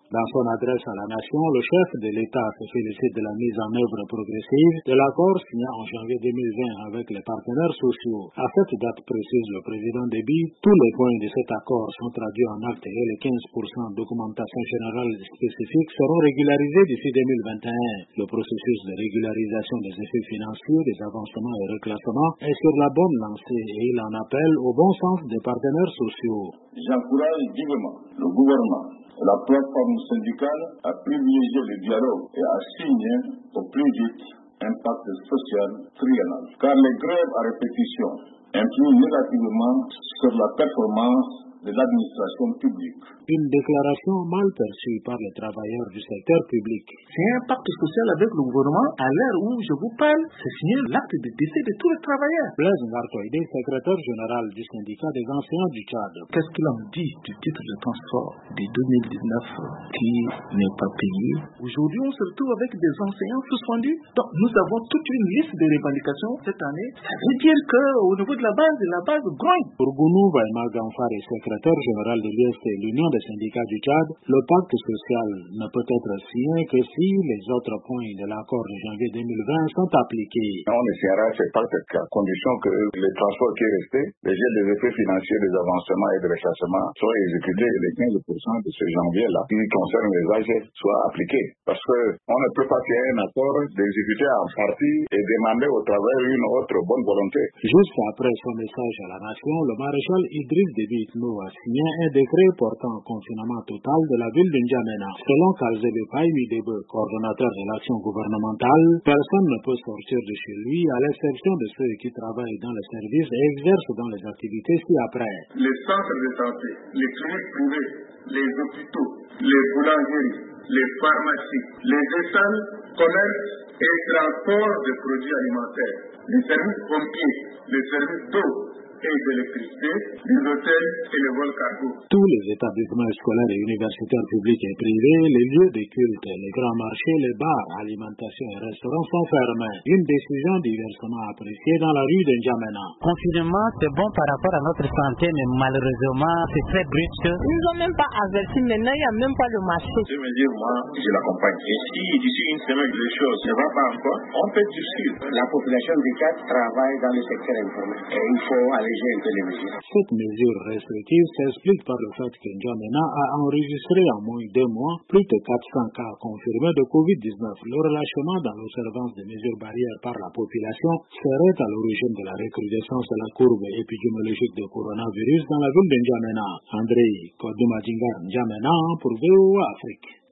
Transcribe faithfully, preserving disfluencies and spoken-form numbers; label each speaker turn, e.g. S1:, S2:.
S1: Dans son adresse à la nation, le chef de l'État se félicite de la mise en œuvre progressive de l'accord signé en janvier deux mille vingt avec les partenaires sociaux. À cette date précise, le président Déby, tous les points de cet accord sont traduits en actes et les quinze pour cent de documentation générale spécifique seront régularisés d'ici deux mille vingt et un. Le processus de régularisation des effets financiers, des avancements et reclassements est sur la bonne lancée et il en appelle au bon sens des partenaires sociaux.
S2: J'encourage vivement le gouvernement et la plateforme syndicale à privilégier le dialogue et à signer au plus vite un pacte social triennal. Car les grèves à répétition influent négativement sur la performance de l'administration publique.
S1: Une déclaration mal perçue par les travailleurs du secteur public.
S3: C'est un pacte social avec le gouvernement. À l'heure où je vous parle, c'est signé l'acte de décès de tous les travailleurs.
S1: Blaise Ngartoïdé, secrétaire général du syndicat des enseignants du Tchad.
S3: Qu'est-ce qu'il en dit du titre de transport de deux mille dix-neuf qui n'est pas payé? Aujourd'hui, on se retrouve avec des enseignants suspendus. Donc, nous avons toute une liste de revendications cette année. Ça veut dire qu'au niveau de la base, la base grogne.
S1: Pour Gounou Vaima Gamfare, secrétaire général de l'U S T, l'Union des syndicats du Tchad, le pacte social ne peut être signé que si les autres points de l'accord de janvier deux mille vingt sont appliqués.
S2: On signera ce pacte à condition que les transports qui restent, les jets des effets financiers des avancements et des rechassements soient exécutés et les quinze pour cent de ce janvier-là qui concerne les A G soient appliqués. Parce qu'on ne peut pas signer un accord d'exécuter en partie et demander au travail une autre bonne volonté.
S1: Juste après son message à la nation, le maréchal Idriss Déby Itno a signé un décret portant confinement total de la ville de N'Djamena. Selon Kalzebe Païmidebe, coordonnateur de l'action gouvernementale, personne ne peut sortir de chez lui à l'exception de ceux qui travaillent dans les services et exercent dans les activités ci-après.
S2: Les centres de santé, les cliniques privées, les hôpitaux, les boulangeries, les pharmacies, les écoles, commerces et transport de produits alimentaires, les services pompiers, les services d'eau et d'électricité, les hôtels et les vols cargo.
S1: Tous les établissements scolaires et universitaires publics et privés, les lieux de culte, les grands marchés, les bars, alimentation et restaurants sont fermés. Une décision diversement appréciée dans la rue de N'Djamena.
S4: Confinement, c'est bon par rapport à notre santé, mais malheureusement, c'est très brusque.
S5: Ils nous ont même pas avertis, maintenant il n'y a même pas de marché.
S2: Je me dis, moi, je l'accompagne. Et si d'ici une semaine, les choses ne vont pas encore, on peut durcir.
S6: La population du Tchad travaille dans le secteur informel et il faut alléger un peu les mesures.
S1: Cette mesure restrictive s'explique par le fait que N'Djamena a enregistré en moins de deux mois plus de quatre cents cas confirmés de covid dix-neuf. Le relâchement dans l'observance des mesures barrières par la population serait à l'origine de la recrudescence de la courbe épidémiologique de coronavirus dans la ville de N'Djamena. André Kodumadingar N'Djamena pour V O A Afrique.